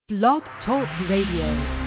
Blog Talk Radio.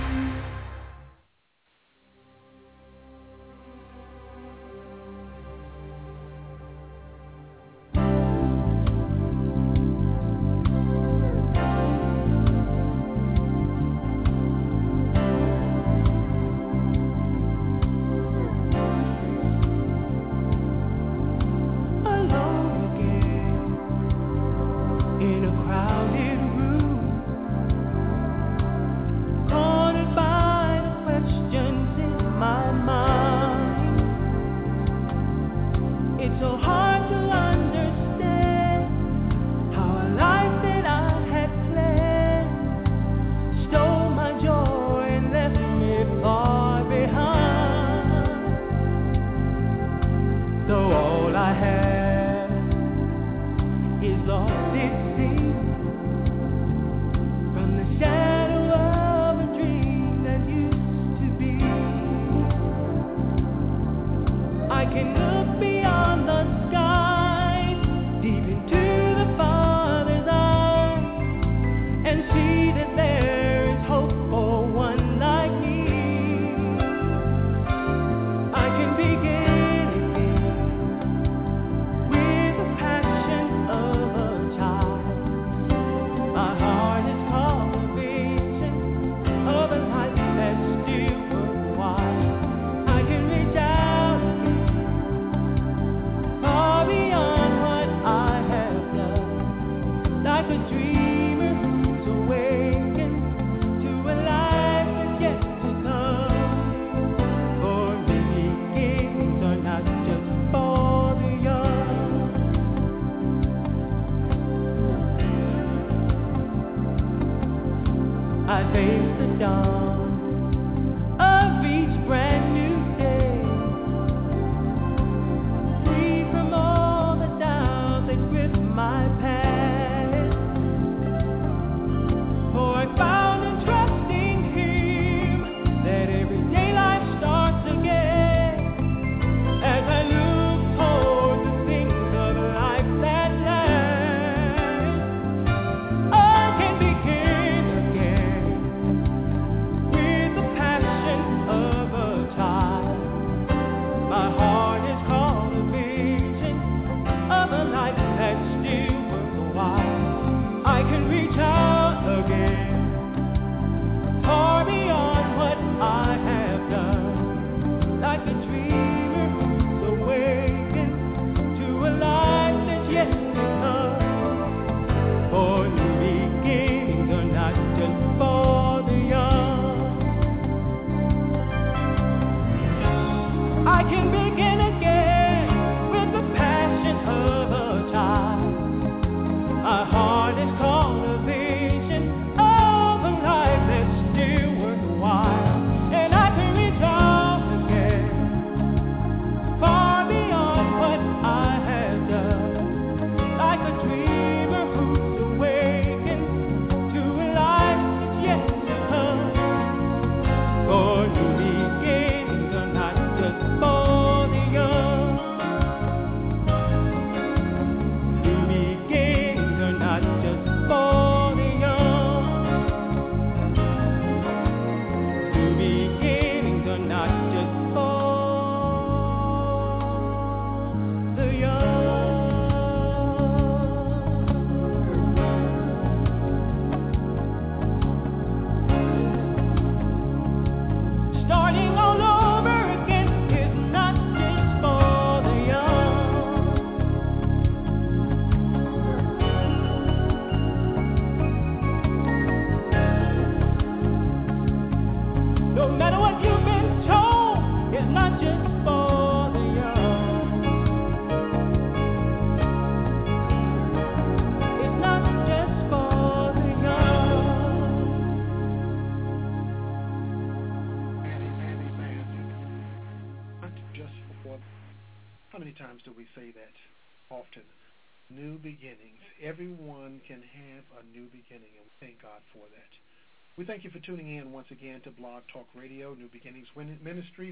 We thank you for tuning in once again to Blog Talk Radio, New Beginnings Ministries.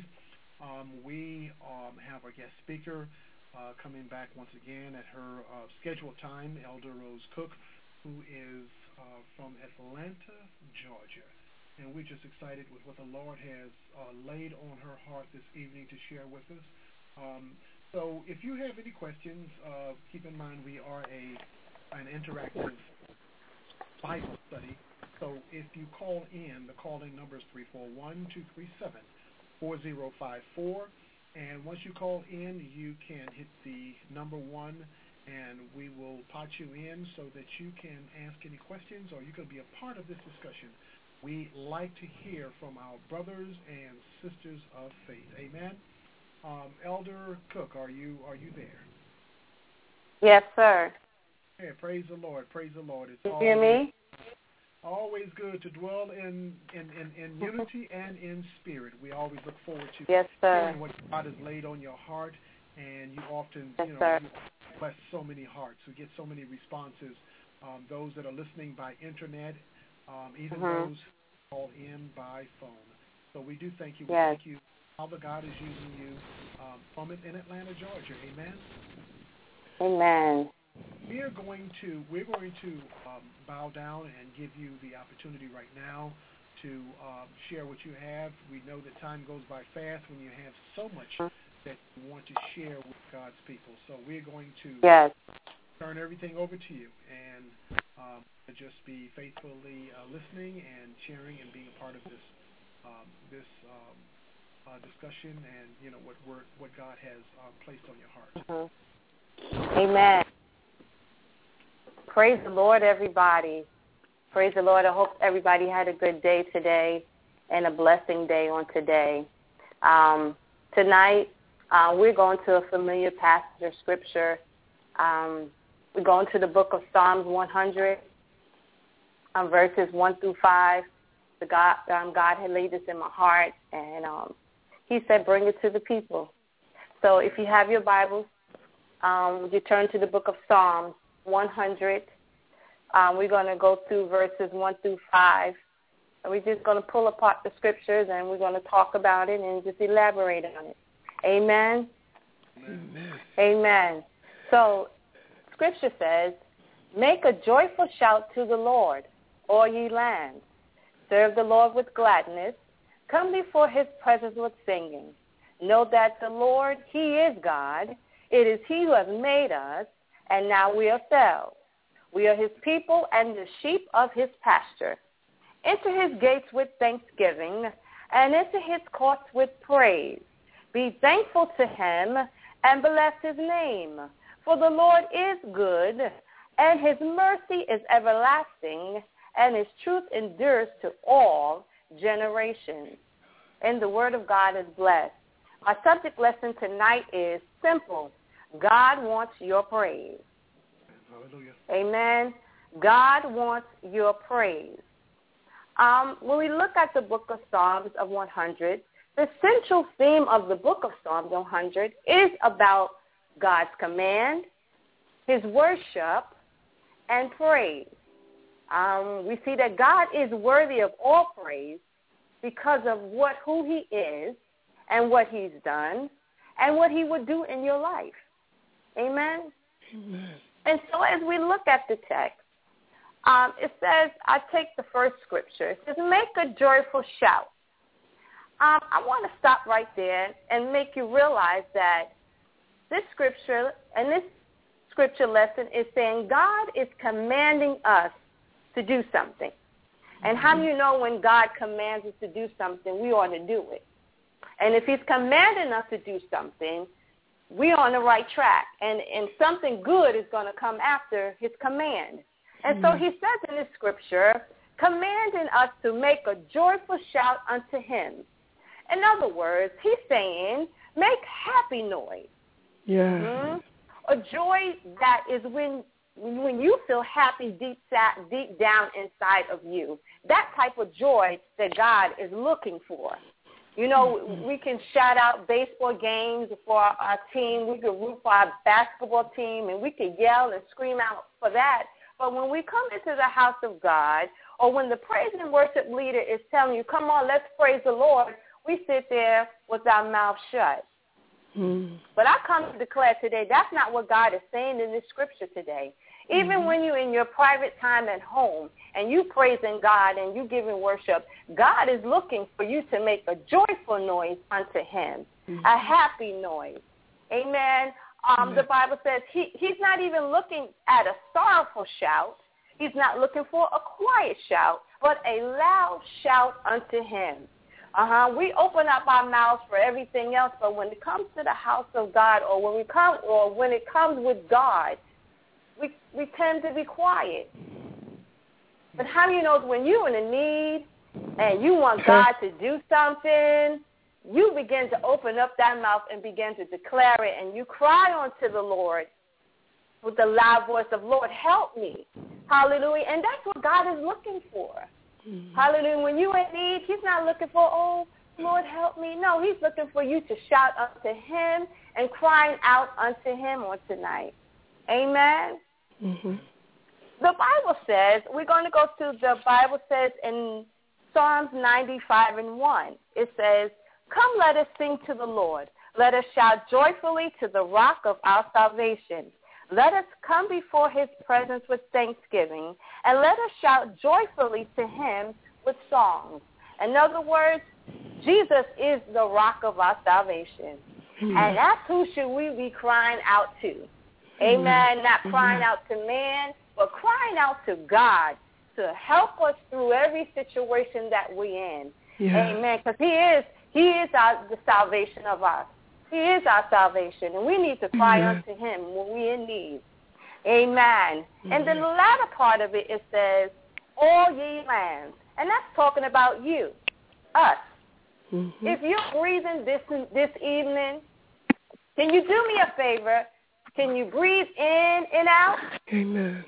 We have our guest speaker coming back once again at her scheduled time, Elder Rose Cook, who is from Atlanta, Georgia. And we're just excited with what the Lord has laid on her heart this evening to share with us. So if you have any questions, keep in mind we are an interactive Bible study. So if you call in, the call-in number is 341-237-4054. And once you call in, you can hit the number 1, and we will pot you in so that you can ask any questions or you can be a part of this discussion. We like to hear from our brothers and sisters of faith. Amen. Elder Cook, are you there? Yes, sir. Hey, praise the Lord. Praise the Lord. It's you hear me? Always good to dwell in unity and in spirit. We always look forward to hearing what God has laid on your heart, and you often, you bless so many hearts. We get so many responses. Those that are listening by internet, even those call in by phone. So we do thank you. We thank you. Father God is using you from in Atlanta, Georgia. Amen. Amen. We're going to bow down and give you the opportunity right now to share what you have. We know that time goes by fast when you have so much that you want to share with God's people. So we're going to turn everything over to you and just be faithfully listening and sharing and being a part of this discussion and what God has placed on your heart. Amen. Praise the Lord, everybody. Praise the Lord. I hope everybody had a good day today and a blessing day on today. Tonight, we're going to a familiar passage of Scripture. We're going to the book of Psalms 100, verses 1 through 5. God had laid this in my heart, and he said, bring it to the people. So if you have your Bibles, you turn to the book of Psalms 100. We're going to go through verses 1 through 5. And we're just going to pull apart the scriptures, and we're going to talk about it and just elaborate on it. Amen? Amen. Amen. So Scripture says, make a joyful shout to the Lord, all ye lands. Serve the Lord with gladness. Come before his presence with singing. Know that the Lord, he is God. It is he who has made us, and now we ourselves. We are his people and the sheep of his pasture. Enter his gates with thanksgiving, and into his courts with praise. Be thankful to him, and bless his name. For the Lord is good, and his mercy is everlasting, and his truth endures to all generations. And the word of God is blessed. Our subject lesson tonight is simple. God wants your praise. Hallelujah. Amen. God wants your praise. When we look at the book of Psalms of 100, the central theme of the book of Psalms 100 is about God's command, his worship, and praise. We see that God is worthy of all praise because of who he is and what he's done and what he would do in your life. Amen? Amen. And so as we look at the text, it says, I take the first scripture. It says, make a joyful shout. I want to stop right there and make you realize that this scripture and this scripture lesson is saying God is commanding us to do something. And how do you know when God commands us to do something, we ought to do it? And if he's commanding us to do something, we're on the right track. And something good is going to come after his command. And so he says in this scripture, commanding us to make a joyful shout unto him. In other words, he's saying, make happy noise. Yeah. A joy that is when you feel happy deep down inside of you. That type of joy that God is looking for. You know, we can shout out baseball games for our team. We can root for our basketball team, and we can yell and scream out for that. But when we come into the house of God, or when the praise and worship leader is telling you, come on, let's praise the Lord, we sit there with our mouth shut. But I come to declare today, that's not what God is saying in this scripture today. Even when you're in your private time at home and you praising God and you giving worship, God is looking for you to make a joyful noise unto him, a happy noise. Amen. The Bible says he's not even looking at a sorrowful shout. He's not looking for a quiet shout, but a loud shout unto him. We open up our mouths for everything else, but when it comes to the house of God, or when it comes with God, we tend to be quiet. But how do you know when you're in a need and you want God to do something, you begin to open up that mouth and begin to declare it, and you cry unto the Lord with the loud voice of, Lord, help me. Hallelujah. And that's what God is looking for. Hallelujah. When you're in need, he's not looking for, oh, Lord, help me. No, he's looking for you to shout unto him and crying out unto him on tonight. Amen. The Bible says, we're going to go to the Bible says in Psalms 95:1, it says, come, let us sing to the Lord. Let us shout joyfully to the rock of our salvation. Let us come before his presence with thanksgiving, and let us shout joyfully to him with songs. In other words, Jesus is the rock of our salvation. And that's who should we be crying out to. Amen. Not crying out to man, but crying out to God to help us through every situation that we're in. Amen. Because he is the salvation of us. He is our salvation, and we need to cry unto him when we're in need. Amen. And then the latter part of it says, all ye lands. And that's talking about you, us. If you're breathing this evening, can you do me a favor? Can you breathe in and out? Amen.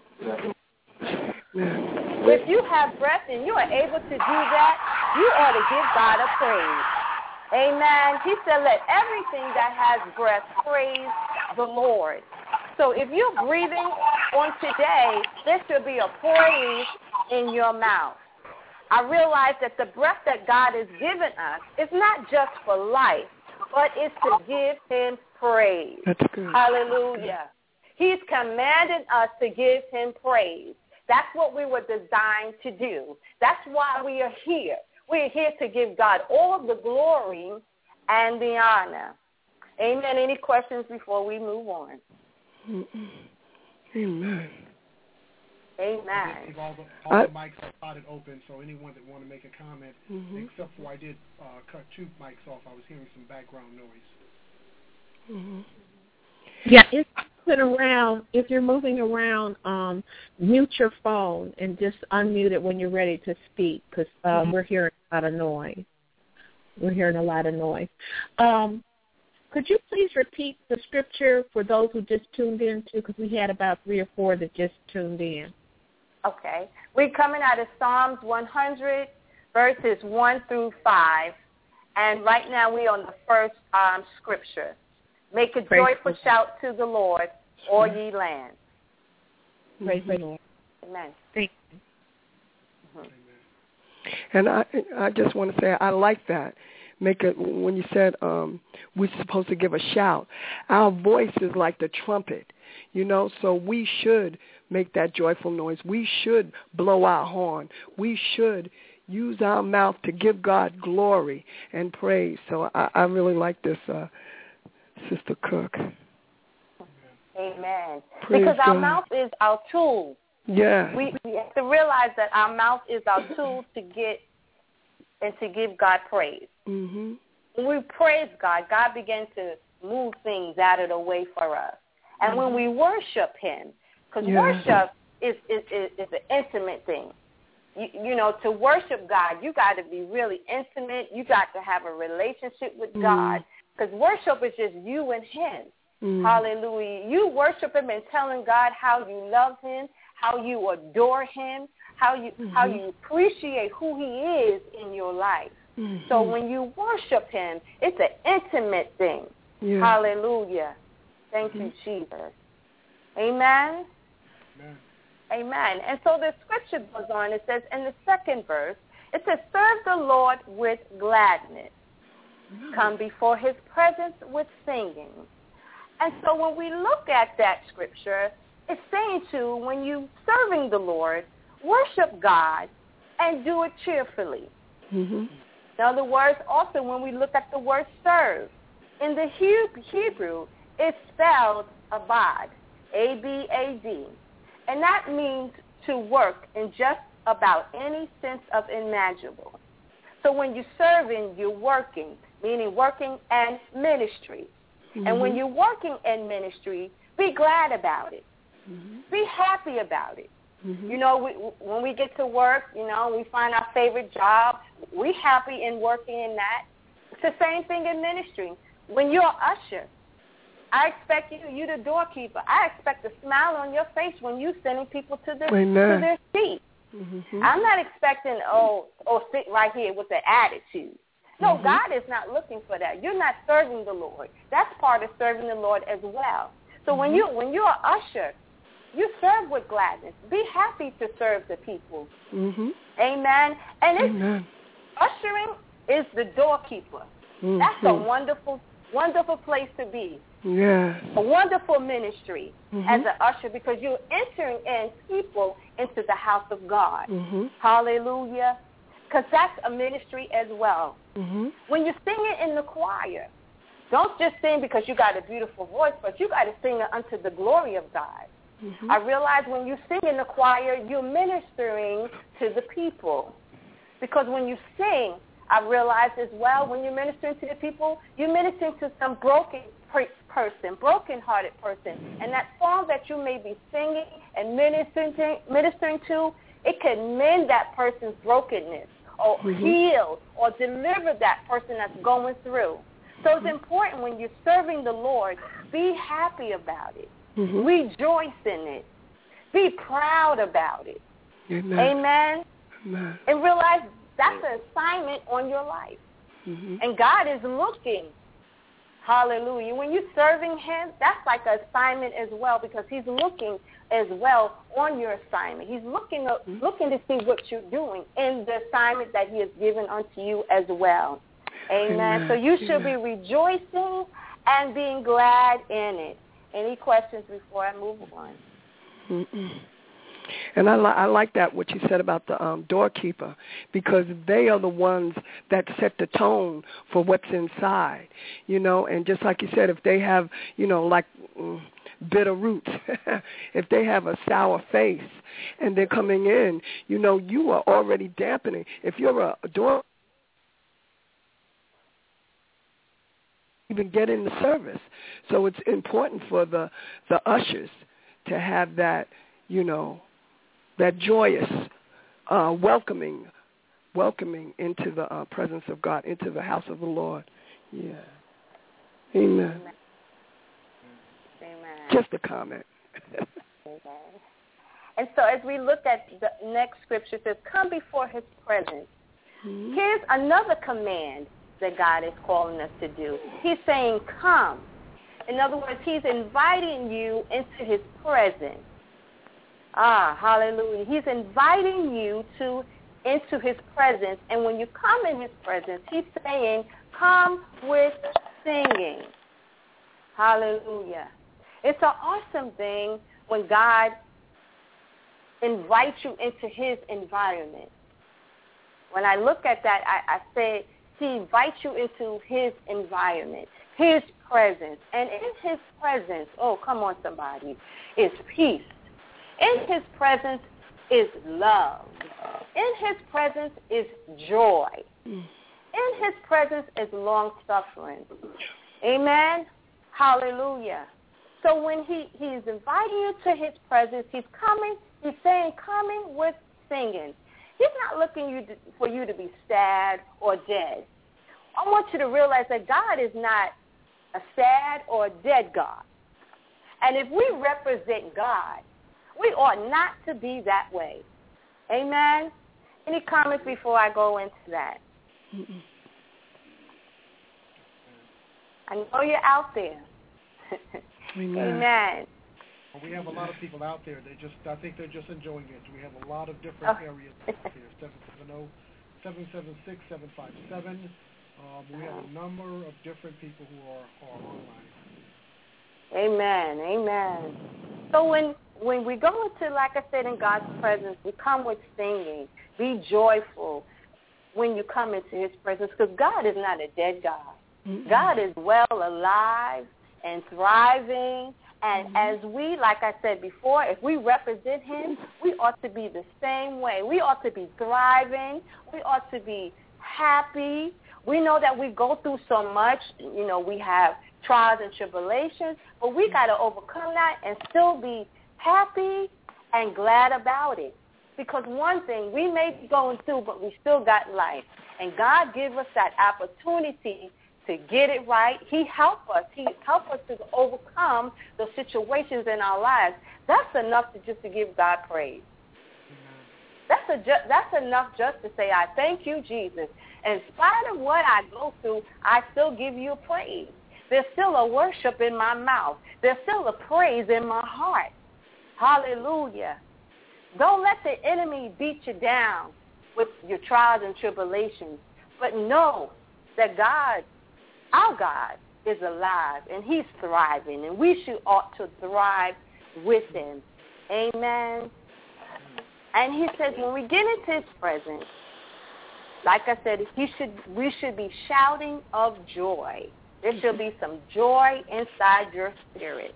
If you have breath and you are able to do that, you ought to give God a praise. Amen. He said, let everything that has breath praise the Lord. So if you're breathing on today, there should be a praise in your mouth. I realize that the breath that God has given us is not just for life, but it's to give him praise. That's good. Hallelujah. He's commanded us to give him praise. That's what we were designed to do. That's why we are here. We're here to give God all of the glory and the honor. Amen. Any questions before we move on? Amen. Amen. All the mics are spotted open, so anyone that want to make a comment, except for I did cut 2 mics off. I was hearing some background noise. Yeah, if you're moving around, mute your phone and just unmute it when you're ready to speak, because we're hearing a lot of noise. Could you please repeat the scripture for those who just tuned in, too, because we had about 3 or 4 that just tuned in. Okay. We're coming out of Psalms 100, verses 1 through 5, and right now we're on the first scripture. Make a joyful shout to the Lord, all ye lands. Praise the Lord. Amen. Thank you. And I just want to say I like that. When you said we're supposed to give a shout, our voice is like the trumpet, so we should make that joyful noise. We should blow our horn. We should use our mouth to give God glory and praise. So I really like this, Sister Cook. Amen. Praise because our God. mouth is our tool. Yeah. We have to realize that our mouth is our tool to give God praise. When we praise God, God begins to move things out of the way for us. And when we worship him, because worship is an intimate thing. To worship God, you got to be really intimate. You got to have a relationship with God, because worship is just you and him. Hallelujah. You worship him and telling God how you love him, how you adore him, how you appreciate who he is in your life. So when you worship him, it's an intimate thing. Hallelujah. Thank you, Jesus. Amen. Amen. And so the scripture goes on. It says in the second verse, it says, serve the Lord with gladness. Come before his presence with singing. And so when we look at that scripture, it's saying to, when you serving the Lord, worship God and do it cheerfully. Mm-hmm. In other words, also when we look at the word serve, in the Hebrew, it's spelled abad, A-B-A-D. And that means to work in just about any sense of imaginable. So when you're serving, you're working, meaning working and ministry. Mm-hmm. And when you're working in ministry, be glad about it. Mm-hmm. Be happy about it. Mm-hmm. You know, when we get to work, you know, we find our favorite job. We're happy in working in that. It's the same thing in ministry. When you're an usher, I expect you the doorkeeper. I expect a smile on your face when you're sending people to their seat. Mm-hmm. I'm not expecting, sit right here with an attitude. No, mm-hmm. God is not looking for that. You're not serving the Lord. That's part of serving the Lord as well. So mm-hmm. when you're an usher, you serve with gladness. Be happy to serve the people. Mm-hmm. Amen. And ushering is the doorkeeper. Mm-hmm. That's a wonderful, wonderful place to be. Yeah. A wonderful ministry as an usher, because you're entering in people into the house of God. Mm-hmm. Hallelujah. Because that's a ministry as well. Mm-hmm. When you're singing in the choir, don't just sing because you got a beautiful voice, but you got to sing it unto the glory of God. Mm-hmm. I realize when you sing in the choir, you're ministering to the people. Because when you sing, I realize as well, when you're ministering to the people, you're ministering to some broken-hearted person. And that song that you may be singing and ministering to, it can mend that person's brokenness or heal or deliver that person that's going through. So it's important when you're serving the Lord, be happy about it. Mm-hmm. Rejoice in it. Be proud about it. Amen. Amen. Amen. And realize that's an assignment on your life. Mm-hmm. And God is looking. Hallelujah. When you're serving him, that's like an assignment as well, because he's looking as well on your assignment. He's looking to see what you're doing in the assignment that he has given unto you as well. Amen. Amen. So you should be rejoicing and being glad in it. Any questions before I move on? Mm-mm. And I like that, what you said about the doorkeeper, because they are the ones that set the tone for what's inside, you know. And just like you said, if they have, you know, like bitter roots, if they have a sour face and they're coming in, you know, you are already dampening. If you're a door, even get in the service. So it's important for the ushers to have that, you know, that joyous welcoming into the presence of God, into the house of the Lord. Yeah. Amen. Amen. Just a comment. Amen. And so as we look at the next scripture, it says, come before his presence. Mm-hmm. Here's another command that God is calling us to do. He's saying, come. In other words, he's inviting you into his presence. Hallelujah. He's inviting you into his presence. And when you come in his presence, he's saying, come with singing. Hallelujah. It's an awesome thing when God invites you into his environment. When I look at that, I say he invites you into his environment, his presence. And in his presence, oh, come on, somebody, is peace. In his presence is love. In his presence is joy. In his presence is long-suffering. Amen? Hallelujah. So when he is inviting you to his presence, he's saying coming with singing. He's not looking for you to be sad or dead. I want you to realize that God is not a sad or a dead God. And if we represent God, we ought not to be that way. Amen? Any comments before I go into that? Mm-mm. I know you're out there. Amen. Amen. Well, we have a lot of people out there. I think they're just enjoying it. We have a lot of different areas out there. 770-756-757. We have a number of different people who are online. Amen. Amen. So when when we go into, like I said, in God's presence, we come with singing. Be joyful when you come into his presence, because God is not a dead God. Mm-hmm. God is well alive and thriving. And as we, like I said before, if we represent him, we ought to be the same way. We ought to be thriving. We ought to be happy. We know that we go through so much. You know, we have trials and tribulations, but we got to overcome that and still be happy and glad about it. Because one thing, we may be going through, but we still got life. And God gives us that opportunity to get it right. He helps us. He helps us to overcome the situations in our lives. That's enough to give God praise. That's enough just to say, I thank you, Jesus. In spite of what I go through, I still give you praise. There's still a worship in my mouth. There's still a praise in my heart. Hallelujah. Don't let the enemy beat you down with your trials and tribulations, but know that God, our God, is alive, and he's thriving, and we ought to thrive with him. Amen. And he says when we get into his presence, like I said, we should be shouting of joy. There should be some joy inside your spirit.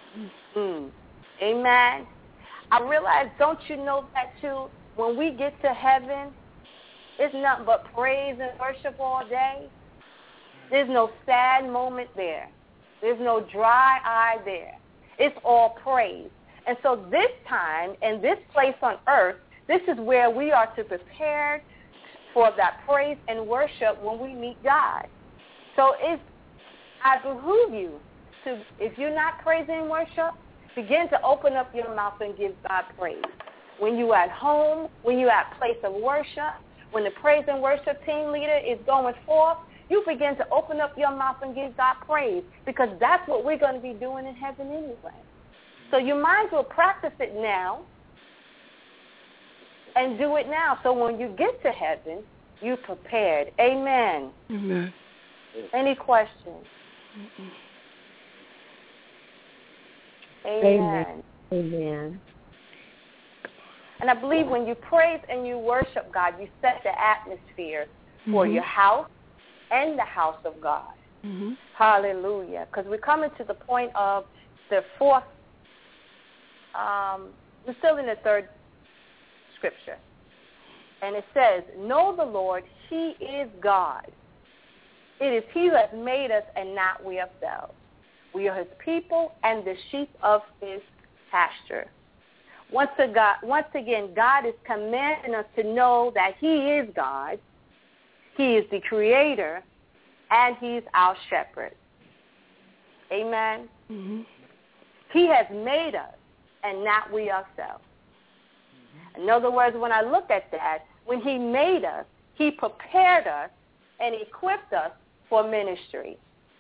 Amen. I realize, don't you know that too? When we get to heaven, it's nothing but praise and worship all day. There's no sad moment there. There's no dry eye there. It's all praise. And so this time and this place on earth, this is where we are to prepare for that praise and worship when we meet God. So I behoove you to, if you're not praising and worship, begin to open up your mouth and give God praise. When you're at home, when you're at place of worship, when the praise and worship team leader is going forth, you begin to open up your mouth and give God praise, because that's what we're going to be doing in heaven anyway. So you might as well practice it now and do it now. So when you get to heaven, you're prepared. Amen. Amen. Any questions? Amen. Amen. And I believe when you praise and you worship God, you set the atmosphere for your house and the house of God. Hallelujah. Because we're coming to the point of the fourth, we're still in the third scripture. And it says, know the Lord, he is God. It is he who has made us and not we ourselves. We are his people and the sheep of his pasture. Once again, God is commanding us to know that he is God. He is the creator, and he's our shepherd. Amen? He has made us and not we ourselves. In other words, when I look at that, when he made us, he prepared us and equipped us for ministry.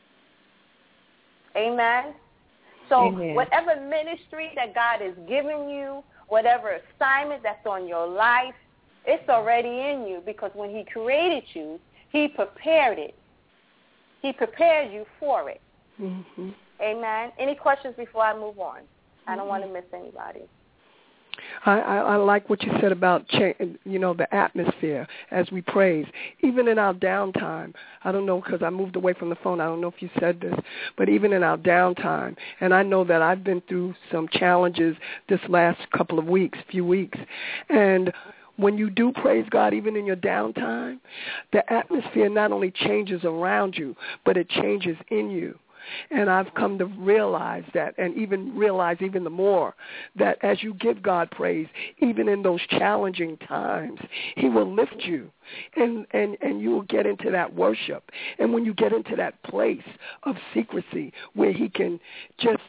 Amen? So whatever ministry that God has given you, whatever assignment that's on your life, it's already in you, because when he created you, he prepared it. He prepared you for it. Amen? Any questions before I move on? I don't want to miss anybody. I like what you said about, the atmosphere as we praise. Even in our downtime, I don't know, because I moved away from the phone. I don't know if you said this, but even in our downtime, and I know that I've been through some challenges this last few weeks, and when you do praise God, even in your downtime, the atmosphere not only changes around you, but it changes in you. And I've come to realize that, and realize even the more, that as you give God praise, even in those challenging times, he will lift you, and you will get into that worship. And when you get into that place of secrecy where he can just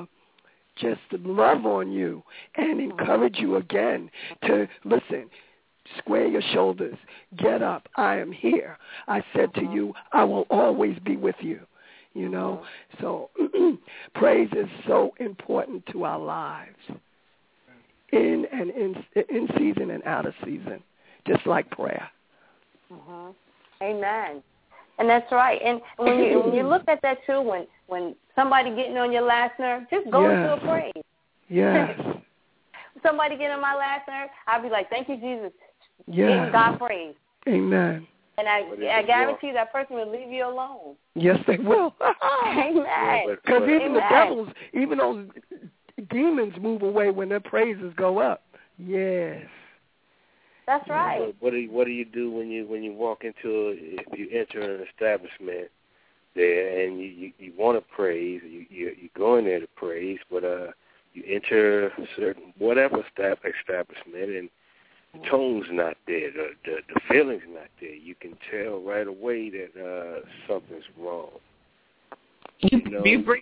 love on you and encourage you again to listen, square your shoulders, get up, I am here. I said to you, I will always be with you. So praise is so important to our lives, in season and out of season, just like prayer. Amen. And that's right. And when you look at that too, when somebody getting on your last nerve, just go into a praise. Yes. somebody get on my last nerve, I'll be like, thank you, Jesus. Yeah. Giving God praise. Amen. And I guarantee that person will leave you alone. Yes, they will. Amen. Because even the devils, even those demons move away when their praises go up. Yes. That's right. What do you do when you walk into if you enter an establishment there and you want to praise, you go in there to praise, but you enter a certain whatever establishment and the tone's not there, the feeling's not there. You can tell right away that something's wrong. You bring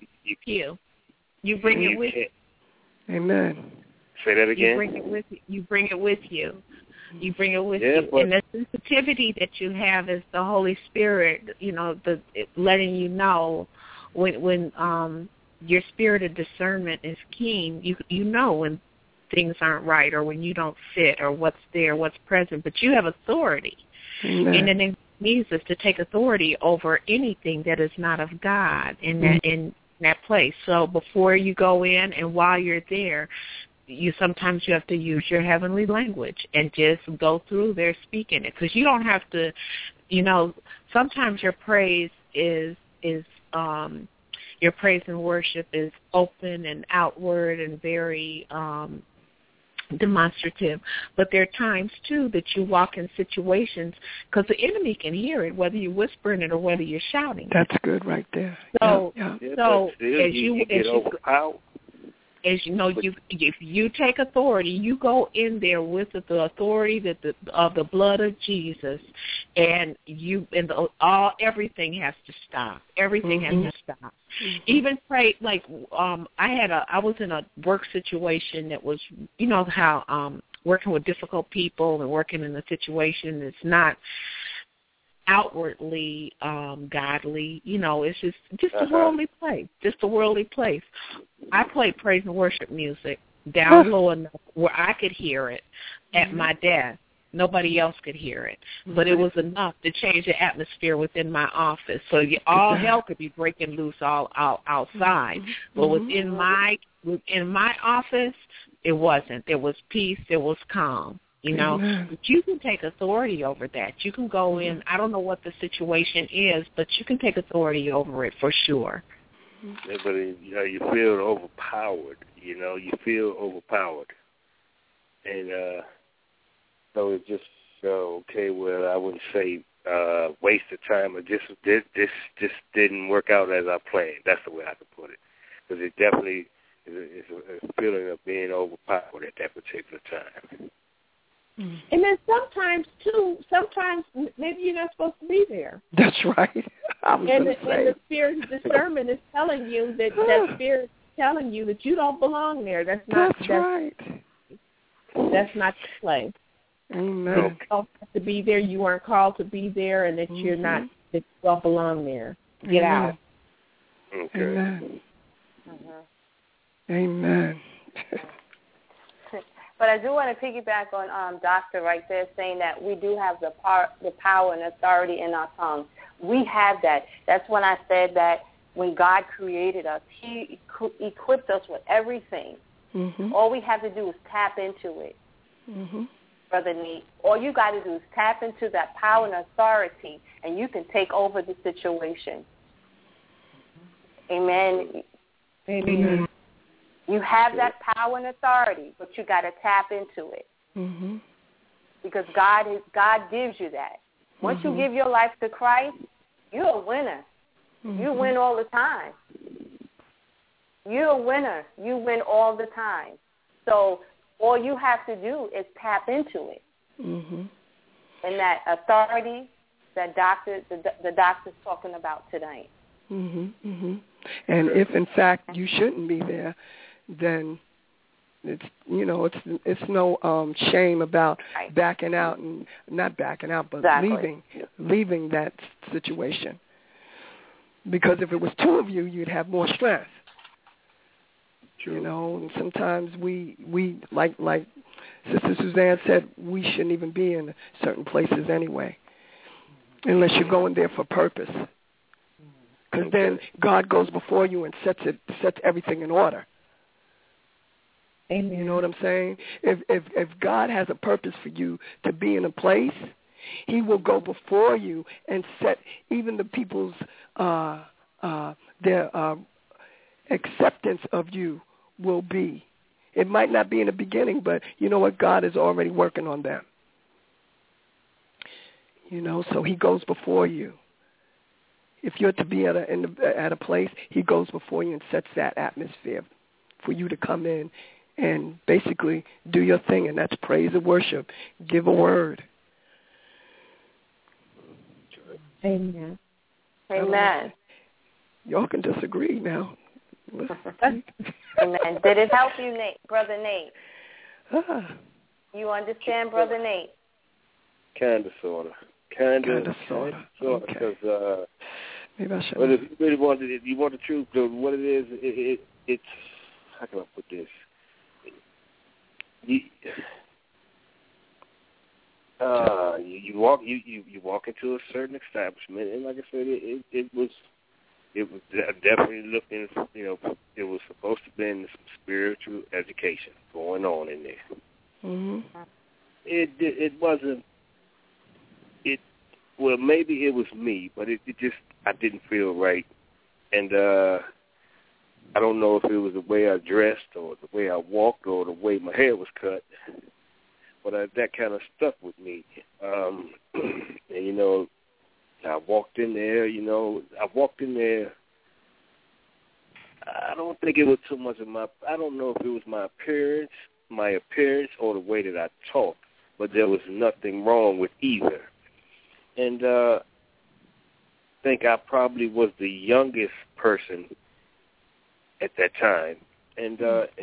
it with you. Amen. Say that again. You bring it with you. You bring it with you. And the sensitivity that you have is the Holy Spirit, letting you know when your spirit of discernment is keen, you know when things aren't right or when you don't fit or what's there, what's present. But you have authority. Amen. And it needs us to take authority over anything that is not of God in that place. So before you go in and while you're there, sometimes you have to use your heavenly language and just go through there speaking it, because you don't have to, sometimes your praise is your praise and worship is open and outward and very demonstrative, but there are times too that you walk in situations because the enemy can hear it, whether you're whispering it or whether you're shouting. That's good right there. So as you know, if you take authority, you go in there with the authority of the blood of Jesus, and everything has to stop. Everything has to stop. Even pray like I was in a work situation that was, how working with difficult people and working in a situation that's not outwardly godly, it's just a worldly place. Just a worldly place. I played praise and worship music down low enough where I could hear it at my desk. Nobody else could hear it, but it was enough to change the atmosphere within my office. So all hell could be breaking loose all outside, but within my office, it wasn't. There was peace. There was calm. But you can take authority over that. You can go in. I don't know what the situation is, but you can take authority over it for sure. Yeah, but you feel overpowered. You feel overpowered, and so it's just okay. Well, I wouldn't say waste of time, or this didn't work out as I planned. That's the way I could put it, because it definitely is a feeling of being overpowered at that particular time. And then sometimes maybe you're not supposed to be there. That's right. And the spirit of discernment is telling you that spirit is telling you that you don't belong there. That's right. That's not the place. Amen. You don't have to be there. You weren't called to be there, and that you're not. That you don't belong there. Get out. Okay. Amen. Amen. But I do want to piggyback on Doctor right there, saying that we do have the power and authority in our tongue. We have that. That's when I said that when God created us, He equipped us with everything. All we have to do is tap into it, Brother Neat. All you got to do is tap into that power and authority, and you can take over the situation. Amen. Amen. You have that power and authority, but you got to tap into it, because God gives you that. Once you give your life to Christ, you're a winner. You win all the time. You're a winner. You win all the time. So all you have to do is tap into it, and that authority that the doctor's talking about tonight. And if in fact you shouldn't be there, then it's no shame about backing out, and not backing out, but leaving that situation. Because if it was two of you, you'd have more strength. True. And sometimes we like Sister Suzanne said, we shouldn't even be in certain places anyway, unless you're going there for purpose. Because then God goes before you and sets everything in order. Amen. You know what I'm saying? If God has a purpose for you to be in a place, he will go before you and set even the people's their acceptance of you will be. It might not be in the beginning, but you know what? God is already working on them. You know, so he goes before you. If you're to be at a place, he goes before you and sets that atmosphere for you to come in and basically do your thing, and that's praise and worship. Give a word. Amen. Amen. Y'all can disagree now. Amen. Did it help you, Nate, Brother Nate? You understand, Brother Nate? Kind of, sort of. Kind of, sort of. Okay. Because, maybe I should. But if you really want it, you want the truth, what it is, it's, how can I put this? You walk into a certain establishment, and like I said, it was definitely looking, you know, it was supposed to be some spiritual education going on in there. Mm-hmm. It wasn't. Well, maybe it was me, but it just, I didn't feel right, and I don't know if it was the way I dressed or the way I walked or the way my hair was cut, but that kind of stuck with me. And, you know, I walked in there, I don't think it was too much of I don't know if it was my appearance or the way that I talked, but there was nothing wrong with either. And I think I probably was the youngest person at that time, and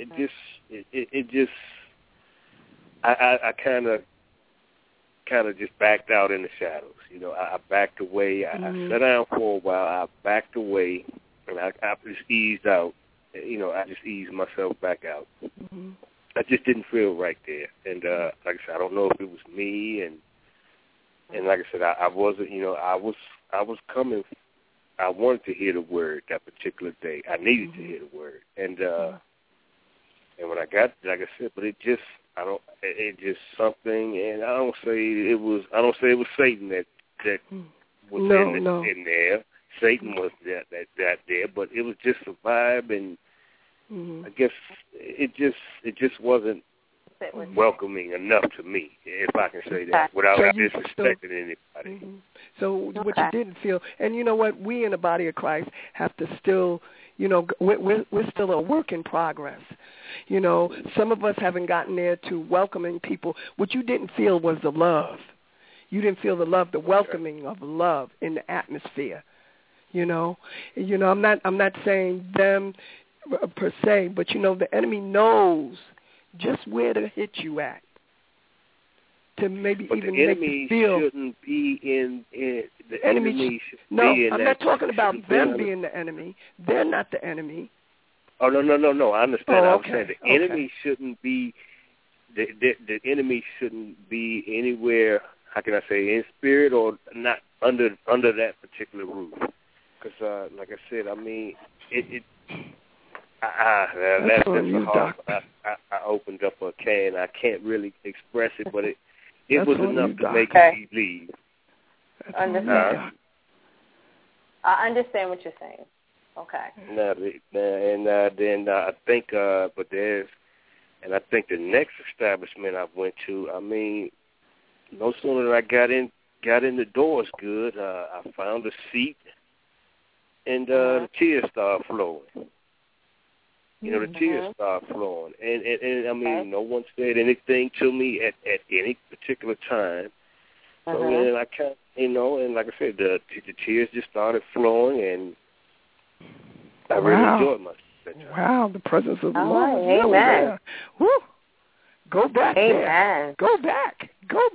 I kind of just backed out in the shadows. You know, I backed away. I sat down for a while. I backed away, and I just eased out. You know, I just eased myself back out. Mm-hmm. I just didn't feel right there, and like I said, I don't know if it was me, and like I said, I wasn't. You know, I was coming. I wanted to hear the word that particular day. I needed to hear the word, and when I got, like I said, but it just something, and I don't say it was Satan that was in there. Satan was that there, but it was just a vibe, and I guess it just wasn't welcoming enough to me, if I can say that, without disrespecting anybody. Mm-hmm. So what you didn't feel, and you know what, we in the body of Christ have to still, you know, we're still a work in progress. You know, some of us haven't gotten there to welcoming people. What you didn't feel was the love. You didn't feel the love, the welcoming of love in the atmosphere. You know, I'm not saying them per se, but you know, the enemy knows just where to hit you at, to maybe but even the make you feel. Shouldn't be in the enemy. No, I'm not talking about them being the enemy. They're not the enemy. Oh no! I understand. Oh, I'm saying the enemy shouldn't be. The enemy shouldn't be anywhere. How can I say, in spirit or not under that particular roof? Because, like I said, I mean, that's a hard. I opened up a can. I can't really express it, but it was enough to make me leave. I understand what you're saying. Okay. Then I think, I think the next establishment I went to, I mean, no sooner than I got in the doors good, I found a seat, and the tears started flowing. You know, the tears started flowing, and I mean, no one said anything to me at any particular time. So then I kind of, you know, and like I said, the tears just started flowing, and I really enjoyed myself. Wow, the presence of the Lord. Amen. Woo. Go back there. Go back.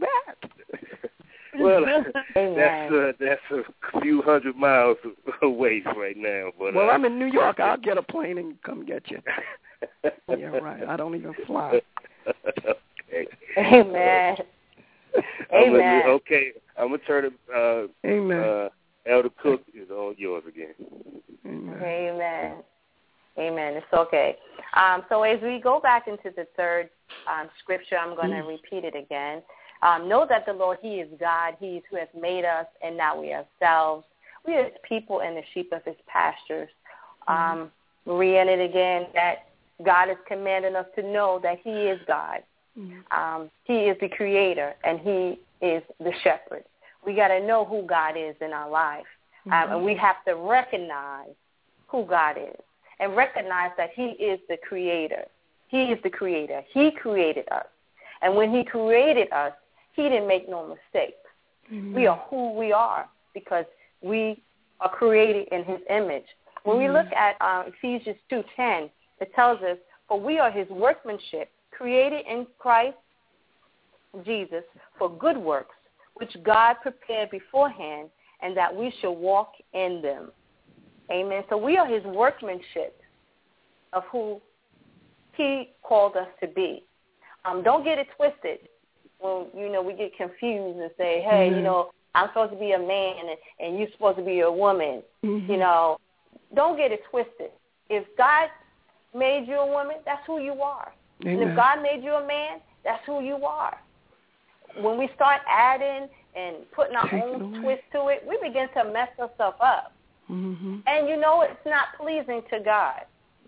Well, that's a few hundred miles away right now. But well, I'm in New York. I'll get a plane and come get you. Yeah, right. I don't even fly. Okay. Amen. Amen. Okay, I'm gonna turn it. Amen. Elder Cook is all yours again. Amen. Amen. Amen. It's okay. So as we go back into the third scripture, I'm going to repeat it again. Know that the Lord, he is God. He is who has made us, and not we ourselves. We are his people and the sheep of his pastures. Read it again, that God is commanding us to know that he is God. He is the creator, and he is the shepherd. We got to know who God is in our life. And we have to recognize who God is and recognize that he is the creator. He is the creator. He created us. And when he created us, he didn't make no mistakes. We are who we are because we are created in his image. When we look at Ephesians 2:10, it tells us, for we are his workmanship, created in Christ Jesus for good works, which God prepared beforehand, and that we shall walk in them. Amen. So we are his workmanship of who he called us to be. Don't get it twisted. Well, we get confused and say, hey, I'm supposed to be a man and you're supposed to be a woman. Don't get it twisted. If God made you a woman, that's who you are. Amen. And if God made you a man, that's who you are. When we start adding and putting our own twist to it, we begin to mess ourselves up. And it's not pleasing to God.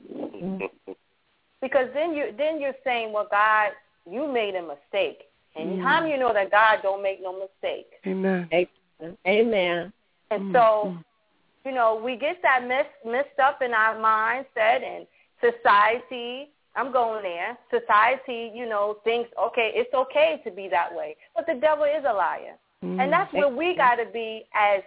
Because then you're saying, well, God, you made a mistake. And how do you know that God don't make no mistake? Amen. Amen. And so, we get that messed up in our mindset, and society, I'm going there, society, thinks, okay, it's okay to be that way. But the devil is a liar. And that's where we got to be as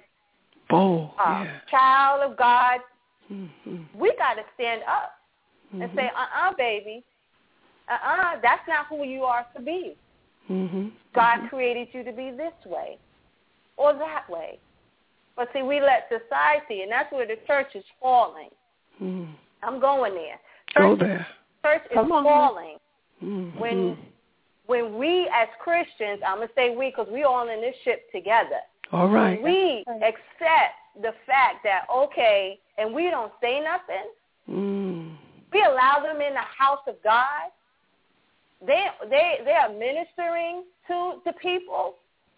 child of God. We got to stand up and say, baby, that's not who you are to be. God created you to be this way or that way. But see, we let society, and that's where the church is falling. I'm going there. Church is falling. When we as Christians, I'm going to say we because we're all in this ship together. All right. When we accept the fact that, okay, and we don't say nothing, we allow them in the house of God. They are ministering to the people.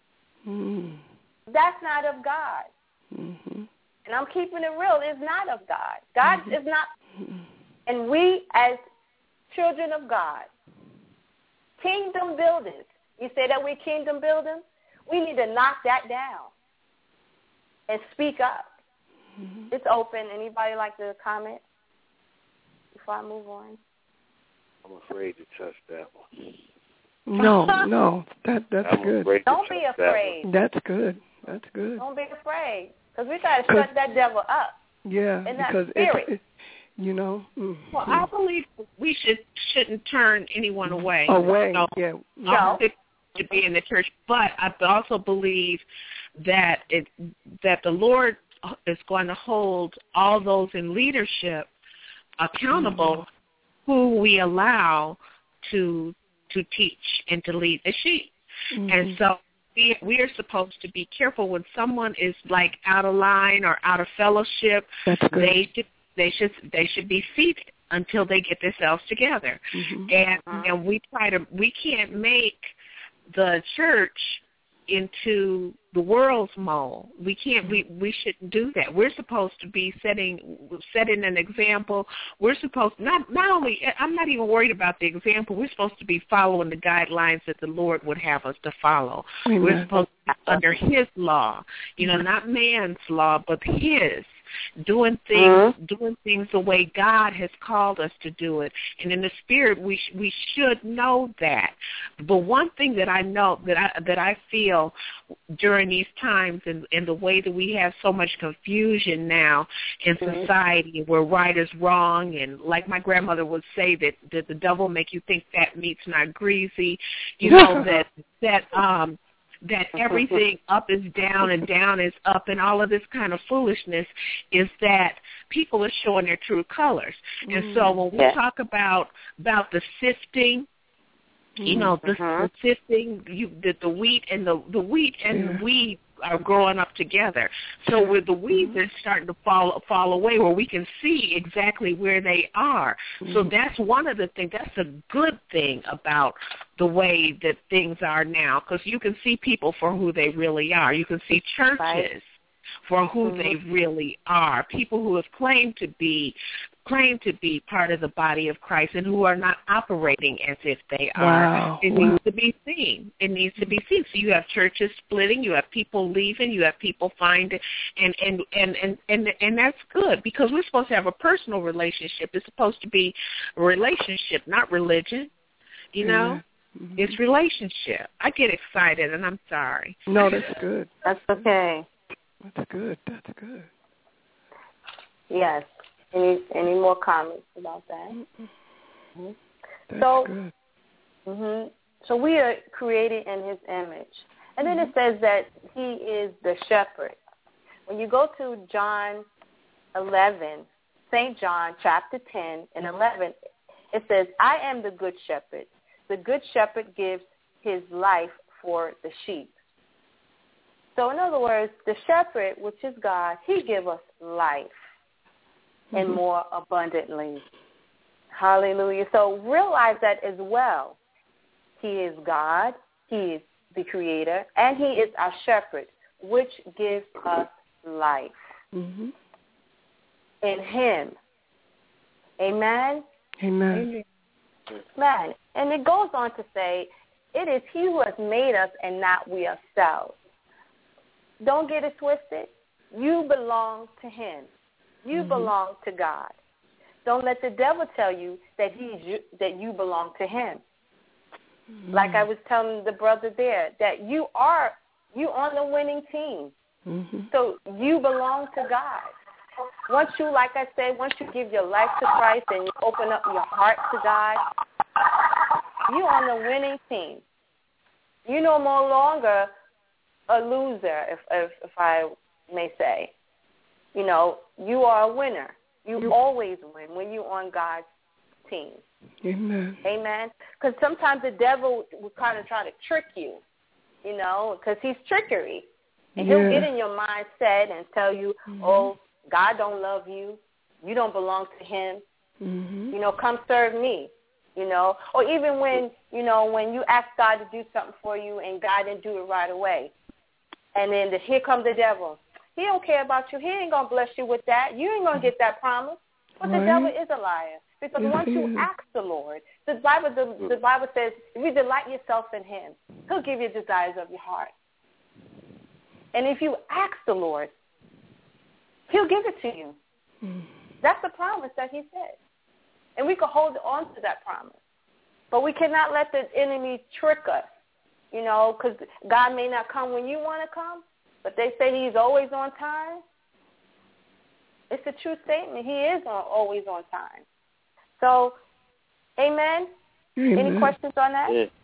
That's not of God. And I'm keeping it real. It's not of God. God is not. And we as children of God, kingdom builders, you say that we're kingdom building? We need to knock that down and speak up. It's open. Anybody like to comment before I move on? I'm afraid to touch that one. No, that's good. Don't be afraid. That's good. Don't be afraid, because we got to shut that devil up. Yeah, in that because spirit. Well, I believe we shouldn't turn anyone away. No. To be in the church, but I also believe that the Lord is going to hold all those in leadership accountable who we allow to teach and to lead the sheep. And so we are supposed to be careful when someone is like out of line or out of fellowship. They should be seated until they get themselves together. And we can't make the church into the world's mold. We can't. We shouldn't do that. We're supposed to be setting an example. We're supposed not only. I'm not even worried about the example. We're supposed to be following the guidelines that the Lord would have us to follow. Amen. We're supposed to be under His law. Not man's law, but His. Doing things the way God has called us to do it, and in the spirit we should know that. But one thing that I know that I feel during these times, and the way that we have so much confusion now in society, where right is wrong, and like my grandmother would say that the devil make you think fat meat's not greasy, that everything up is down and down is up, and all of this kind of foolishness, is that people are showing their true colors. And so when we talk about the sifting, the sifting, the wheat and the wheat and the weed are growing up together. So with the weeds, they're starting to fall away where we can see exactly where they are. So that's one of the things. That's a good thing about the way that things are now, because you can see people for who they really are. You can see churches for who they really are. People who have claimed to be part of the body of Christ and who are not operating as if they are. It needs to be seen. It needs to be seen. So you have churches splitting, you have people leaving, you have people finding, and that's good, because we're supposed to have a personal relationship. It's supposed to be a relationship, not religion. You know? It's relationship. I get excited, and I'm sorry. No, that's good. That's okay. That's good. That's good. Yes. Any more comments about that? That's good. So we are created in his image. And then it says that he is the shepherd. When you go to John 11, St. John chapter 10 and 11, it says, I am the good shepherd. The good shepherd gives his life for the sheep. So in other words, the shepherd, which is God, he gives us life and more abundantly. Hallelujah. So realize that as well. He is God, he is the creator, and he is our shepherd, which gives us life. In him. Amen? Amen. Amen. And it goes on to say, it is he who has made us and not we ourselves. Don't get it twisted. You belong to him. You belong to God. Don't let the devil tell you that that you belong to him. Like I was telling the brother there, that you on the winning team. So you belong to God. Once you, like I said, once you give your life to Christ and you open up your heart to God, you're on the winning team. You're no more longer a loser, if I may say. You know, you are a winner. You always win when you're on God's team. Amen. Amen. Because sometimes the devil will kind of try to trick you, you know, because he's trickery. And he'll get in your mindset and tell you, oh, God don't love you. You don't belong to him. You know, come serve me. You know, or even when you ask God to do something for you and God didn't do it right away. And then here comes the devil. He don't care about you. He ain't going to bless you with that. You ain't going to get that promise. But the devil is a liar. Because once you ask the Lord, the Bible says, if you delight yourself in him, he'll give you the desires of your heart. And if you ask the Lord, he'll give it to you. That's the promise that he said. And we can hold on to that promise. But we cannot let the enemy trick us, you know, because God may not come when you want to come, but they say he's always on time. It's a true statement. He is always on time. So, amen? Any questions on that? Yeah.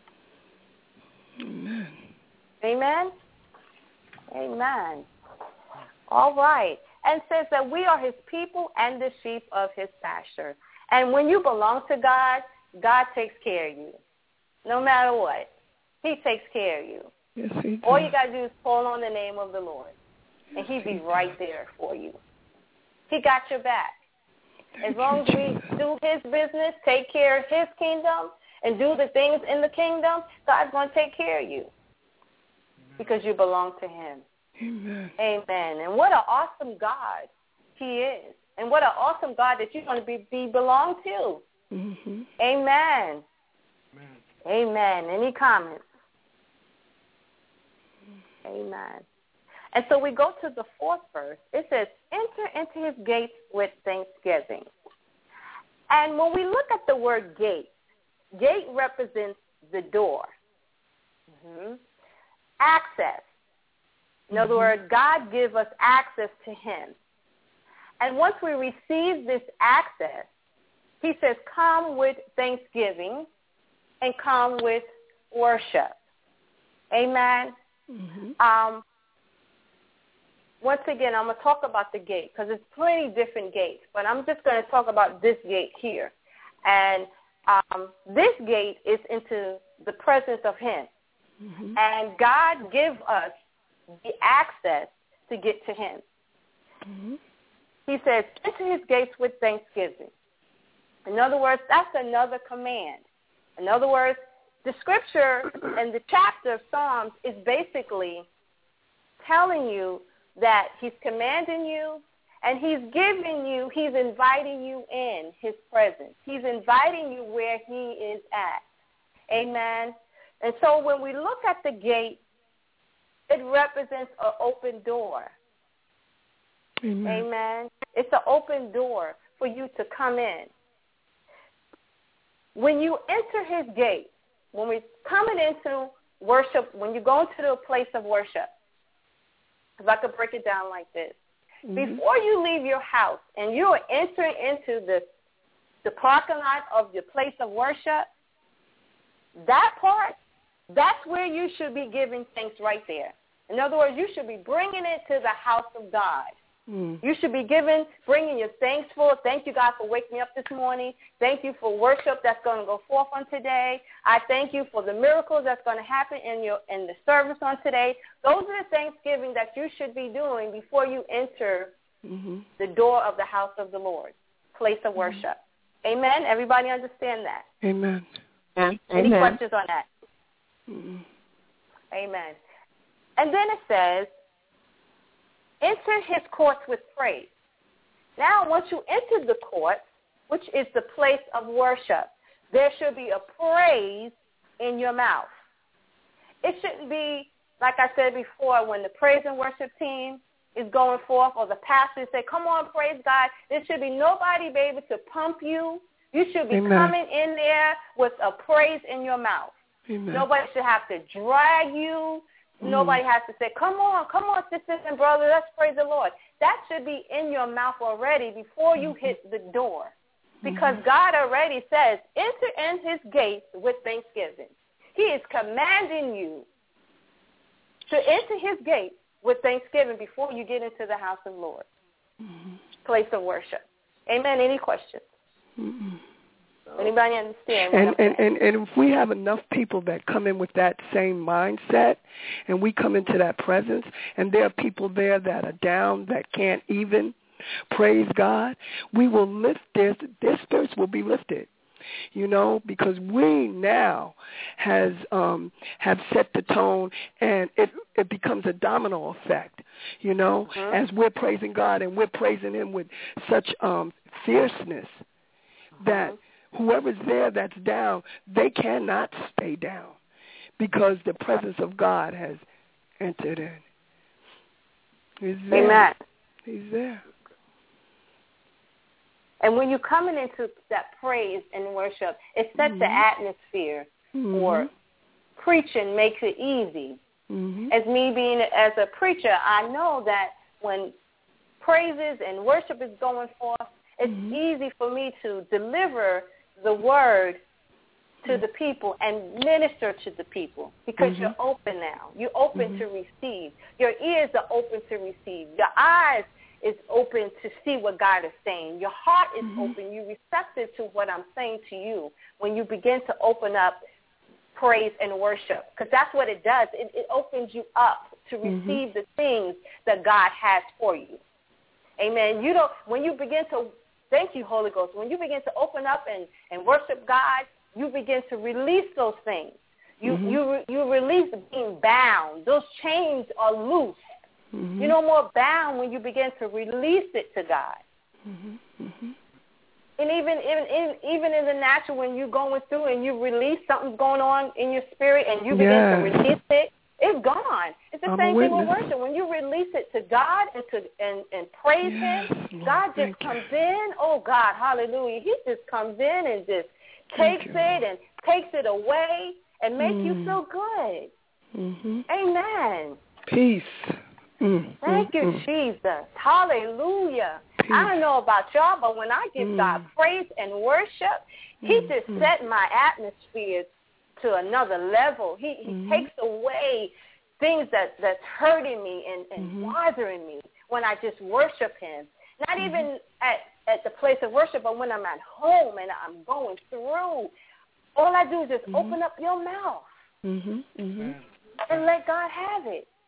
Amen. Amen? Amen. All right. And says that we are his people and the sheep of his pasture. And when you belong to God, God takes care of you. No matter what. He takes care of you. Yes, he does. All you got to do is call on the name of the Lord. And he'll be right there for you. He got your back. As long as we do his business, take care of his kingdom, and do the things in the kingdom, God's going to take care of you. Because you belong to him. Amen. Amen. And what an awesome God he is. And what an awesome God that you're going to belong to. Amen. Amen. Any comments? Amen. And so we go to the 4th verse. It says, enter into his gates with thanksgiving. And when we look at the word gate represents the door. Access. In other words, God gives us access to him. And once we receive this access, he says, come with thanksgiving and come with worship. Amen. Once again, I'm going to talk about the gate because there's plenty different gates, but I'm just going to talk about this gate here. And this gate is into the presence of him. And God give us the access to get to him. Mm-hmm. He says, enter his gates with thanksgiving. In other words, that's another command. In other words, the scripture and the chapter of Psalms is basically telling you that he's commanding you, and he's inviting you in his presence. He's inviting you where he is at. Amen. And so when we look at the gate, it represents an open door. Amen. Amen. It's an open door for you to come in. When you enter his gate, when we're coming into worship, when you go into the place of worship, if I could break it down like this, before you leave your house and you are entering into the parking lot of your place of worship, that part, that's where you should be giving thanks right there. In other words, you should be bringing it to the house of God. You should be bringing your thankful. Thank you, God, for waking me up this morning. Thank you for worship that's going to go forth on today. I thank you for the miracles that's going to happen in the service on today. Those are the thanksgiving that you should be doing before you enter the door of the house of the Lord, place of worship. Amen? Everybody understand that? Amen. Any questions on that? Amen. And then it says, enter his courts with praise. Now, once you enter the courts, which is the place of worship, there should be a praise in your mouth. It shouldn't be, like I said before, when the praise and worship team is going forth or the pastor say, come on, praise God. There should be nobody be able to pump you. You should be coming in there with a praise in your mouth. Amen. Nobody should have to drag you. Nobody has to say, come on, sisters and brothers, let's praise the Lord. That should be in your mouth already before you hit the door. Because God already says, enter in his gates with thanksgiving. He is commanding you to enter his gates with thanksgiving before you get into the house of the Lord, place of worship. Amen. Any questions? Anybody understand? And if we have enough people that come in with that same mindset, and we come into that presence, and there are people there that are down, that can't even praise God, we will lift their spirits will be lifted. Because we now have set the tone, and it becomes a domino effect, as we're praising God and we're praising him with such fierceness that whoever's there that's down, they cannot stay down because the presence of God has entered in. He's there. Amen. He's there. And when you're coming into that praise and worship, it sets the atmosphere for preaching makes it easy. As me being as a preacher, I know that when praises and worship is going forth, it's easy for me to deliver the word to the people and minister to the people because you're open now. You're open to receive. Your ears are open to receive. Your eyes is open to see what God is saying. Your heart is open. You're receptive to what I'm saying to you when you begin to open up praise and worship, because that's what it does. It opens you up to receive the things that God has for you. Amen. When you begin to, thank you, Holy Ghost, when you begin to open up and worship God, you begin to release those things. You release being bound. Those chains are loose. You're no more bound when you begin to release it to God. And even in the natural, when you're going through and you release something's going on in your spirit and you begin to release it, it's gone. It's the same thing with worship. When you release it to God and praise him, Lord, God just comes in. Oh, God, hallelujah. He just comes in and just takes it and takes it away and makes you feel good. Amen. Peace. Thank you, Jesus. Hallelujah. Peace. I don't know about y'all, but when I give God praise and worship, he just set my atmosphere to another level. He takes away things that's hurting me and bothering me when I just worship him. Not even at the place of worship, but when I'm at home and I'm going through, all I do is just open up your mouth and let God have it.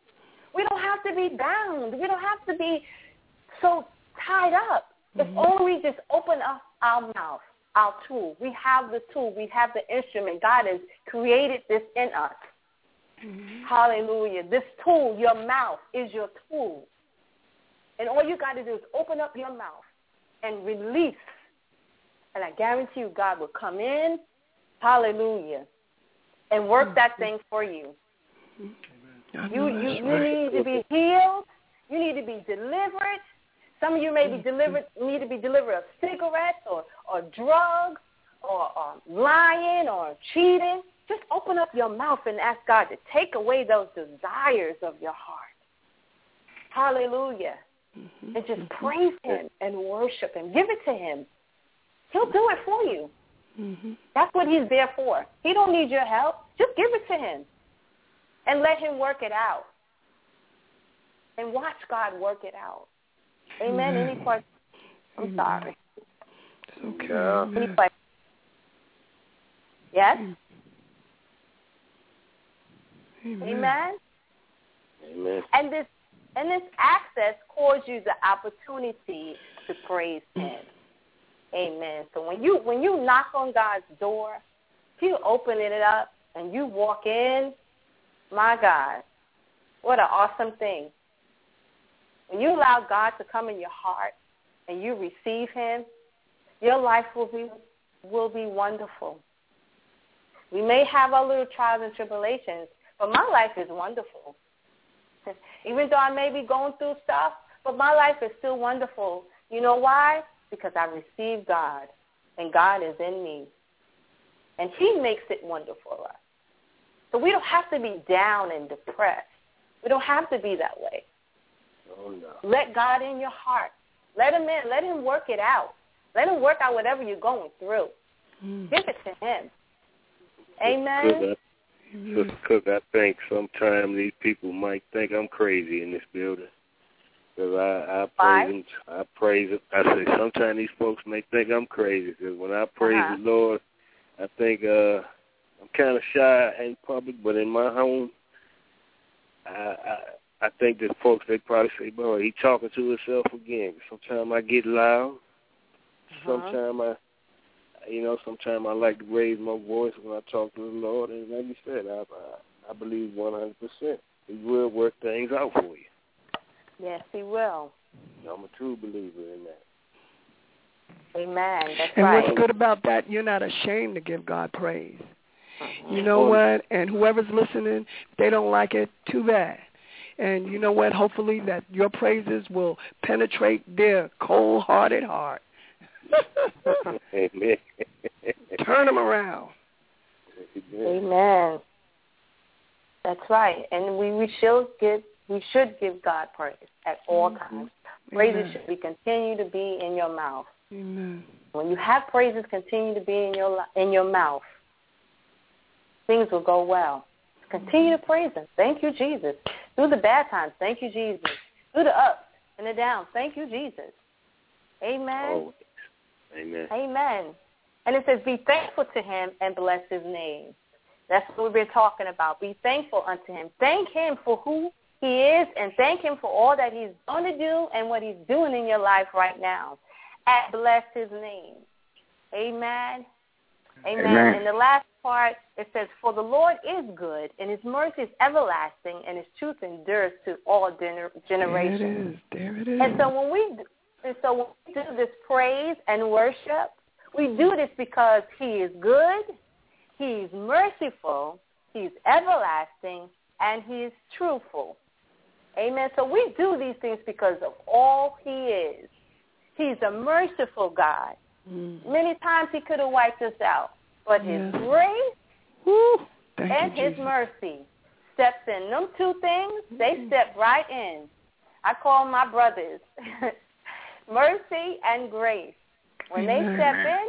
We don't have to be bound. We don't have to be so tied up. If only we just open up our mouth, our tool. We have the tool. We have the instrument. God has created this in us. Hallelujah. This tool, your mouth, is your tool. And all you got to do is open up your mouth and release. And I guarantee you God will come in, hallelujah, and work that thing for you. You need to be healed. You need to be delivered. Some of you may be delivered, need to be delivered of cigarettes or drugs or lying or cheating. Just open up your mouth and ask God to take away those desires of your heart. Hallelujah. And just praise him and worship him. Give it to him. He'll do it for you. That's what he's there for. He don't need your help. Just give it to him and let him work it out. And watch God work it out. Amen. Any questions? I'm sorry. It's okay. Any questions? Yes? Amen. Amen. And this access calls you the opportunity to praise him. Amen. So when you knock on God's door, if you open it up and you walk in, my God, what an awesome thing. When you allow God to come in your heart and you receive him, your life will be wonderful. We may have our little trials and tribulations, but my life is wonderful. Even though I may be going through stuff, but my life is still wonderful. You know why? Because I received God, and God is in me. And he makes it wonderful for us. So we don't have to be down and depressed. We don't have to be that way. Oh, no. Let God in your heart. Let him in. Let him work it out. Let him work out whatever you're going through. Give it to him. Amen. Sister Cook, I think sometimes these people might think I'm crazy in this building. Because I praise him. I say sometimes these folks may think I'm crazy. Because when I praise the Lord, I think I'm kind of shy in public, but in my home, I think that folks, they probably say, boy, he talking to himself again. Sometimes I get loud. Sometimes sometimes I like to raise my voice when I talk to the Lord. And like you said, I believe 100% he will work things out for you. Yes, he will. I'm a true believer in that. Amen. That's and right. what's good about that, you're not ashamed to give God praise. You know what? And whoever's listening, if they don't like it, too bad. And you know what? Hopefully that your praises will penetrate their cold-hearted heart. Amen. Turn them around. Amen. That's right. And we should give God praise at all times. Praises should continue to be in your mouth. Amen. When you have praises continue to be in your mouth, things will go well. Continue to praise him. Thank you, Jesus. Through the bad times, thank you, Jesus. Through the ups and the downs, thank you, Jesus. Amen. Always. Amen. Amen. And it says, be thankful to him and bless his name. That's what we've been talking about. Be thankful unto him. Thank him for who he is, and thank him for all that he's going to do and what he's doing in your life right now. And bless his name. Amen. Amen. Amen. And the last part, it says, for the Lord is good, and his mercy is everlasting, and his truth endures to all generations. There it is. And so when we do this praise and worship, we do this because he is good, he's merciful, he's everlasting, and he is truthful. Amen. So we do these things because of all he is. He's a merciful God. Many times he could have wiped us out, but his grace and his mercy steps in. Them two things, they step right in. I call my brothers mercy and grace. When they step in,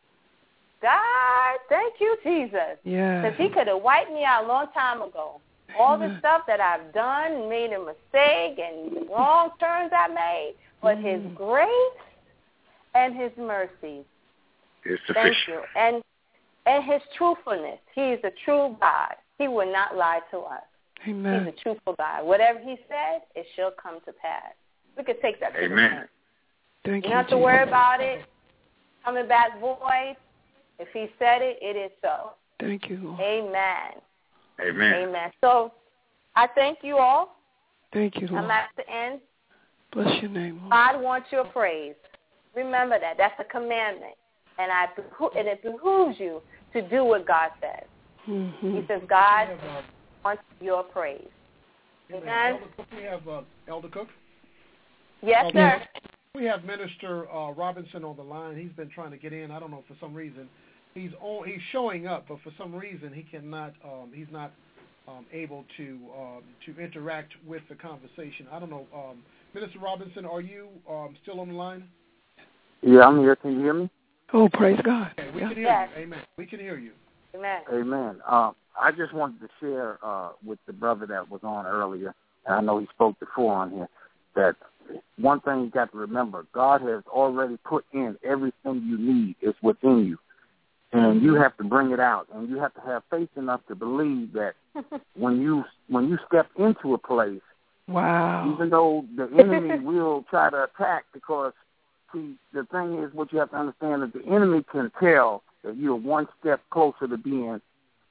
God, thank you, Jesus. Because he could have wiped me out a long time ago. All the stuff that I've done, made a mistake, and wrong turns I made, but his grace and his mercy. Thank you. And his truthfulness. He is a true God. He will not lie to us. Amen. He's a truthful God. Whatever he said, it shall come to pass. We could take that to the bank. Thank you. You don't have to worry about it coming back void. If he said it, it is so. Thank you, Lord. Amen. Amen. Amen. So I thank you all. Thank you, Lord. I'm at the end. Bless your name, Lord. God wants your praise. Remember that. That's a commandment. And it behooves you to do what God says. Mm-hmm. He says, God wants your praise. Amen. We have Elder Cook. Yes, sir. We have Minister Robinson on the line. He's been trying to get in. I don't know, for some reason. He's showing up, but for some reason he cannot. He's not able to interact with the conversation. I don't know. Minister Robinson, are you still on the line? Yeah, I'm here. Can you hear me? Oh, praise God. Okay, we can hear you. Amen. We can hear you. Amen. Amen. I just wanted to share with the brother that was on earlier, and I know he spoke before on here, that one thing you got to remember, God has already put in everything you need. It's within you. And you have to bring it out. And you have to have faith enough to believe that when you step into a place, wow, even though the enemy will try to attack, because see, the thing is, what you have to understand is the enemy can tell that you're one step closer to being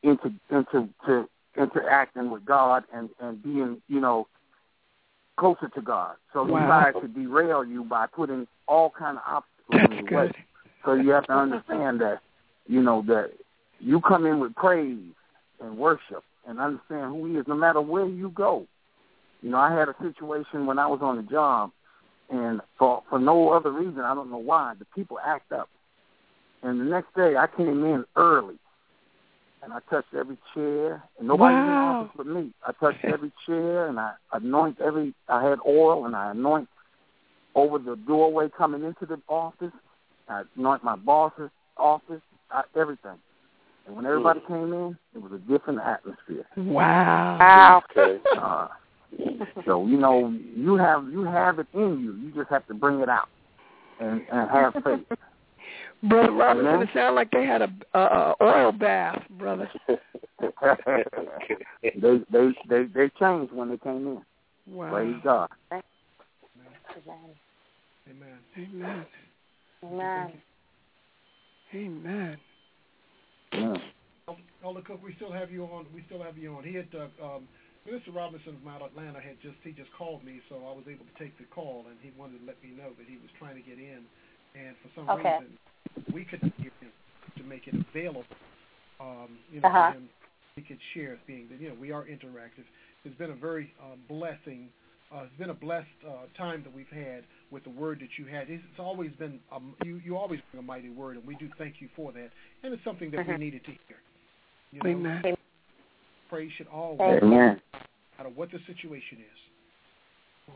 interacting with God and being, closer to God. So he tries to derail you by putting all kind of obstacles in your way. So you have to understand that, that you come in with praise and worship and understand who he is no matter where you go. I had a situation when I was on the job, and for no other reason, I don't know why, the people act up. And the next day, I came in early, and I touched every chair, and nobody in the office but me. I touched every chair, and I had oil, and I anoint over the doorway coming into the office. I anoint my boss's office, everything. And when everybody came in, it was a different atmosphere. Wow. Okay. So, you have it in you. You just have to bring it out and have faith. Brother Robinson, it sounded like they had a oil bath, brother. they changed when they came in. Wow. Praise God. Amen. Amen. Amen. Amen. Yeah. Elder Cook, we still have you on. He had Minister Robinson from out of Atlanta he just called me, so I was able to take the call, and he wanted to let me know that he was trying to get in, and for some reason we couldn't hear him to make it available. For him, he could share, being that we are interactive. It's been a very blessing. It's been a blessed time that we've had with the word that you had. It's always been you always bring a mighty word, and we do thank you for that. And it's something that we needed to hear. Amen. Praise should always, Amen, no matter what the situation is.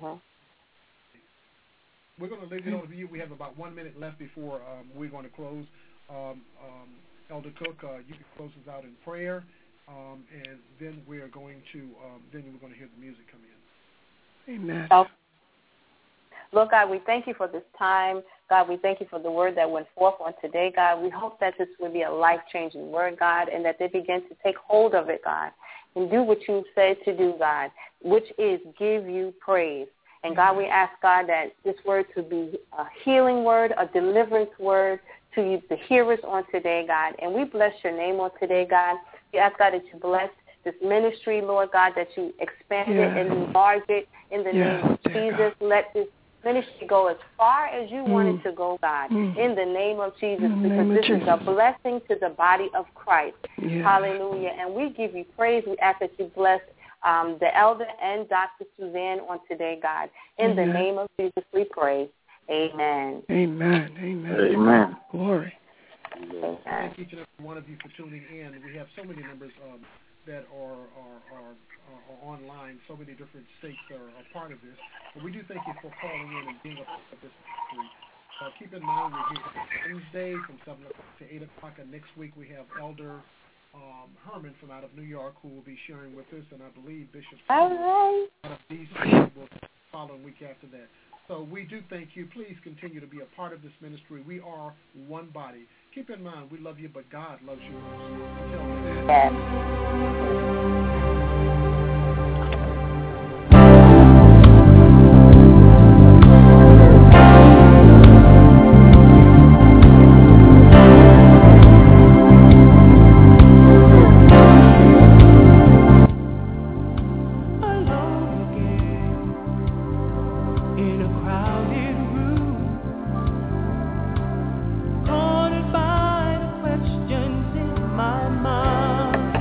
We're going to leave it over to you. We have about 1 minute left before we're going to close. Elder Cook, you can close us out in prayer, and then we're going to hear the music come in. Amen. Lord God, we thank you for this time. God, we thank you for the word that went forth on today, God. We hope that this will be a life-changing word, God, and that they begin to take hold of it, God, and do what you said to do, God, which is give you praise. And, God, we ask, God, that this word to be a healing word, a deliverance word to you, the hearers on today, God. And we bless your name on today, God. We ask, God, that you bless this ministry, Lord God, that you expand it and enlarge it in the name of Jesus. Let this ministry go as far as you want it to go, God, in the name of Jesus, because this is a blessing to the body of Christ. Hallelujah. And we give you praise. We ask that you bless the elder and Dr. Suzanne on today, God. In the name of Jesus, we pray. Amen. Amen. Amen. Amen. Glory. Thank each and every one of you for tuning in. We have so many members that are online. So many different states are part of this. But we do thank you for calling in and being a part of this ministry. Keep in mind, we're here Wednesday from 7 o'clock to 8 o'clock. And next week we have Elder Herman from out of New York who will be sharing with us. And I believe Bishop out of D.C. will follow a week after that. So we do thank you. Please continue to be a part of this ministry. We are one body. Keep in mind, we love you, but God loves you most. Until then. in a crowded room, cornered by the questions in my mind.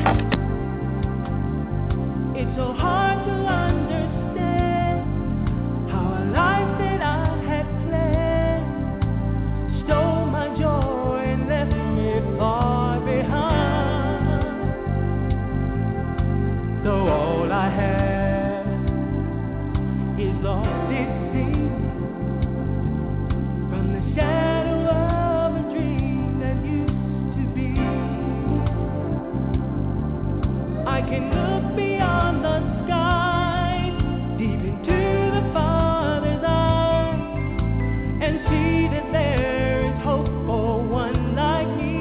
It's so hard to understand how a life that I had planned stole my joy and left me far behind. Though all I have is lost, it seems, from the shadow of a dream that used to be. I can look beyond the sky, deep into the Father's eyes, and see that there is hope for one like me.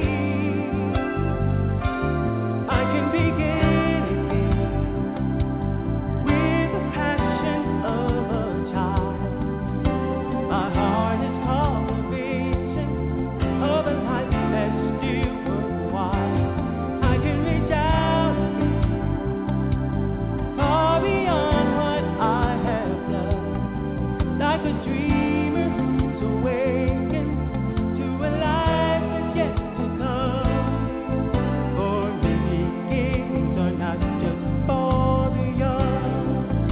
I can begin again with the passion of a child. My heart is cultivation of a life that's still worthwhile. I can reach out far beyond what I have done, like a dreamer who's awakened to a life that's yet to come. For beginnings are not just for the young.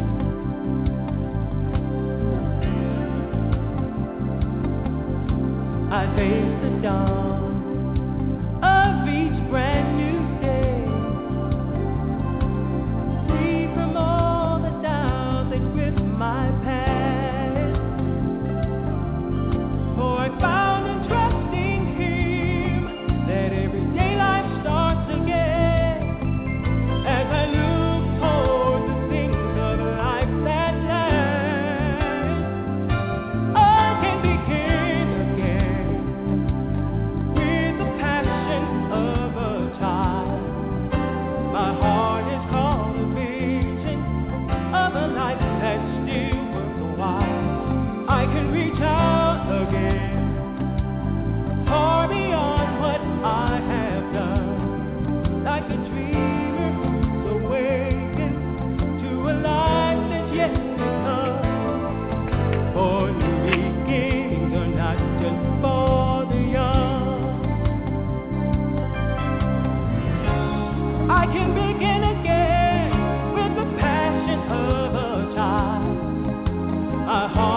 I face the dawn of each brand new day, free from all the doubts that grip my past. For I found in trusting Him that everyday life starts again, as I look toward the things of life that last. I can begin again with the passion of a child. My heart is called a vision of a life that's still worthwhile. I can reach out again, far beyond what I have done, like a dreamer who's awakened to a life that's yet to come. For new beginnings are not just for the young. I can begin again with the passion of a child. My heart